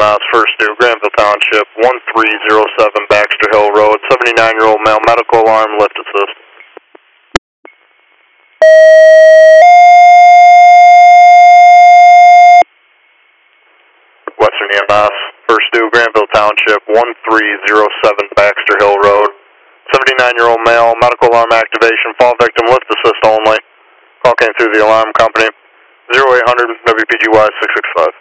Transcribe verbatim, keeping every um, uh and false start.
S, first due, Granville Township, one three zero seven Baxter Hill Road, seventy-nine-year-old male, medical alarm, lift assist. Western E M S, first due, Granville Township, one three zero seven Baxter Hill Road, seventy-nine-year-old male, medical alarm activation, fall victim, lift assist only. Call came through the alarm company, zero eight hundred W P G Y six six five.